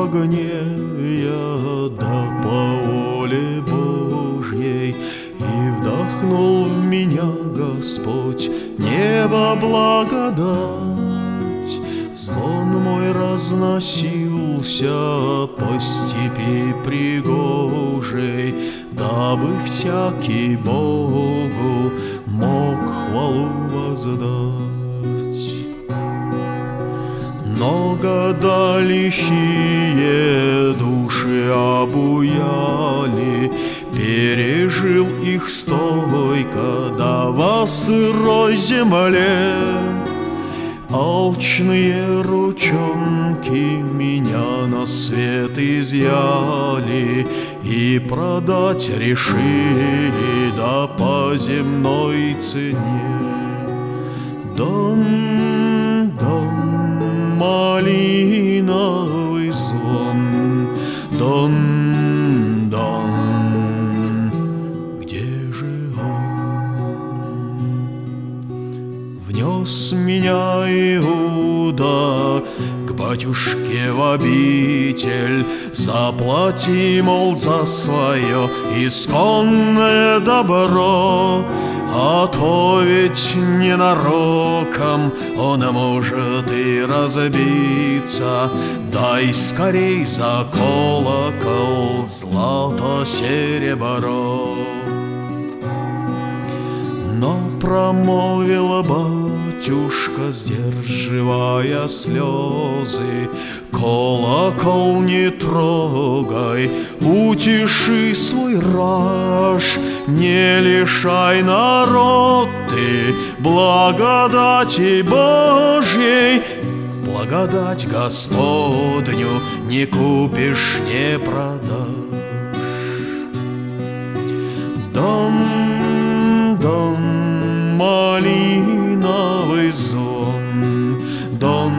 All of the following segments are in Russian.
огне я да по воле Божьей, и вдохнул в меня Господь небо благодать. Звон мой разносился по степи пригожей, дабы всякий Богу мог хвалу воздать. Но года лихие души обуяли, пережил их стойко до сырой земле. Алчные ручонки меня на свет изъяли и продать решили да по земной цене. Дон, малиновый звон, дон, где же он? Внес меня Иуда к батюшке в обитель, заплати, мол, за свое исконное добро. А то ведь ненароком он может и разбиться. Дай скорей за колокол злато-серебро. Но промолвила батюшка, сдерживая слезы: колокол не трогай, утеши свой раж, не лишай народ ты благодати Божьей. Благодать Господню не купишь, не продашь. Дон, малиновый звон, дон,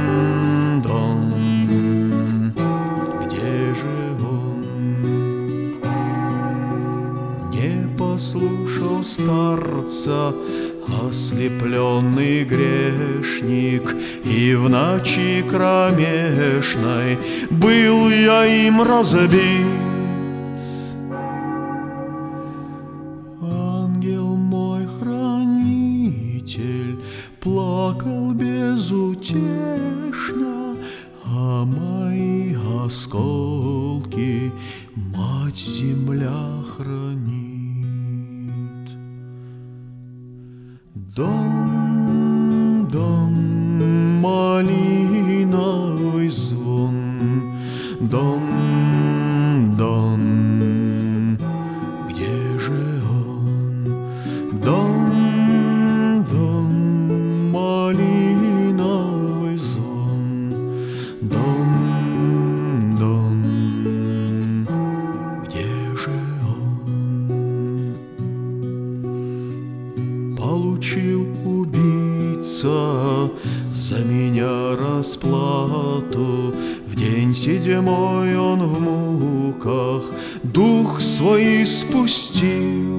где же он? Не послушал старца ослепленный грешник, и в ночи кромешной был я им разбит. Ангел мой хранитель плакал безутешно, а мои осколки мать земля хранит. Дон, малиновый звон, дон, где же он? Дон, малиновый звон, дон, где же он? Получил убийца за меня расплату. В день 7 он в муках дух свой спустил.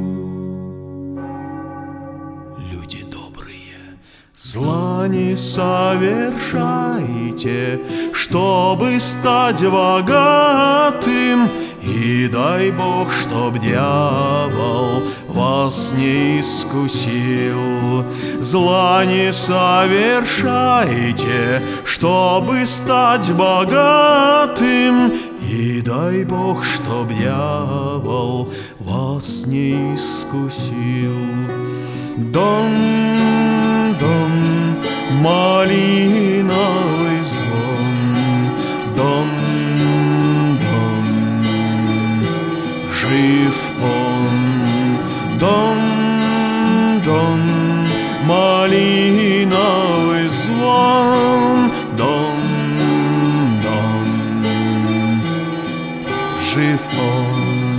Люди добрые, зла не совершайте, чтобы стать богатым. И дай Бог, чтоб дьявол вас не искусил. Зла не совершайте, чтобы стать богатым. И дай Бог, чтоб дьявол вас не искусил. Дон, малиновый звон, дон, жив он. Дон, малиновый звон, дон, жив он.